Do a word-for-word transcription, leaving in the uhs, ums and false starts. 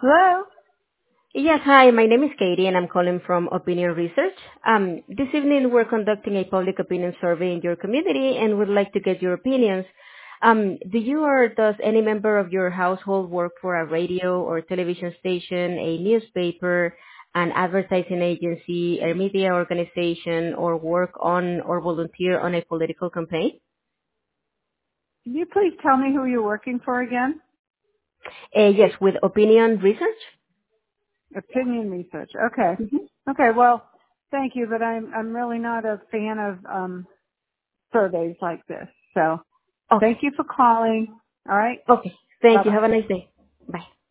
Hello? Yes, hi, my name is Katie and I'm calling from Opinion Research. Um, this evening we're conducting a public opinion survey in your community and would like to get your opinions. Um, do you or does any member of your household work for a radio or television station, a newspaper, an advertising agency, a media organization, or work on or volunteer on a political campaign? Can you please tell me who you're working for again? Uh, yes, with Opinion Research. Opinion research. Okay. Okay, well, thank you, but I'm I'm really not a fan of um surveys like this. So Okay, thank you for calling. All right. okay. Bye Thank you. bye. Have a nice day. Bye.